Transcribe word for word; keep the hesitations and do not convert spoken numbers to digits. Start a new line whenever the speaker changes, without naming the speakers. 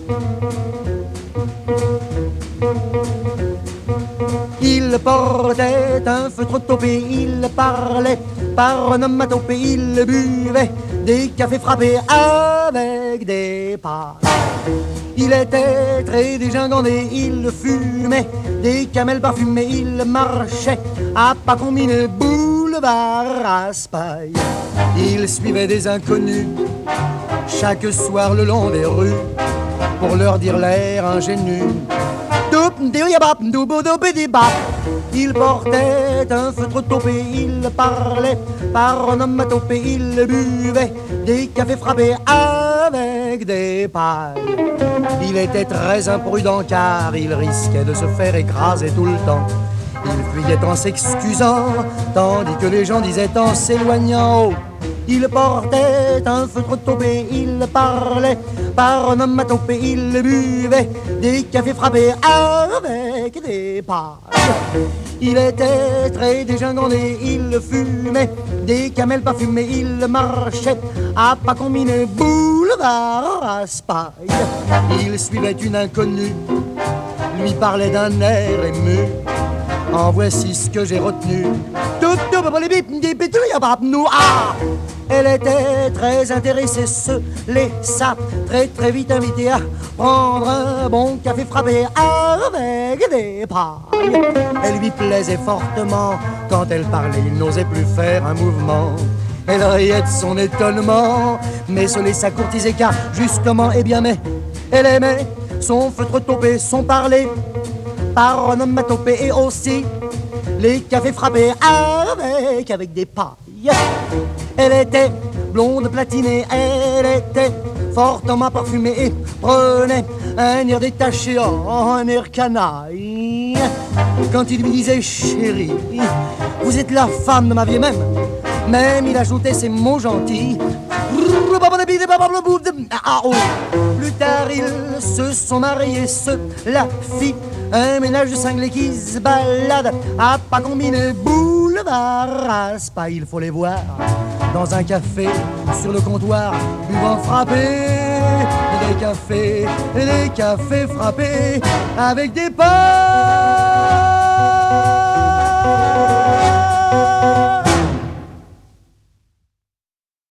Il portait un feutre taupé, il parlait par onomatopée, il buvait des cafés frappés avec des pailles. Il était très dégingandé, il fumait des camels parfumés, il marchait à pas combinés, boulevard Raspail. Il suivait des inconnus chaque soir le long des rues pour leur dire l'air ingénu. Il portait un feutre taupé, il parlait par onomatopée, il buvait des cafés frappés avec des pailles. Il était très imprudent car il risquait de se faire écraser tout le temps. Il fuyait en s'excusant, tandis que les gens disaient en s'éloignant. Oh, il portait un feutre taupé, il parlait par onomatopée, il buvait des cafés frappés avec des pailles. Il était très dégingandé, il fumait des camels parfumés, il marchait à pas combinés, boulevard Raspail. Il suivait une inconnue, lui parlait d'un air ému. En voici ce que j'ai retenu. Ah, elle était très intéressée, se laissa très très vite inviter à prendre un bon café frappé avec des pailles. Elle lui plaisait fortement, quand elle parlait, il n'osait plus faire un mouvement. Elle riait de son étonnement, mais se laissa courtiser car justement, eh bien mais, elle aimait son feutre taupé, son parler par onomatopée et aussi les cafés frappés avec, avec des pailles. Elle était blonde platinée, elle était fortement parfumée et prenait un air détaché, un air canaille. Quand il lui disait chérie, vous êtes la femme de ma vie, même, même il ajoutait ces mots gentils. Ah, oh. Plus tard ils se sont mariés, cela fit un ménage de cinglés qui se balade à pas combiner, boulevard Raspail. Il faut les voir dans un café sur le comptoir, buvant frappé, des cafés, des cafés frappés avec des pailles.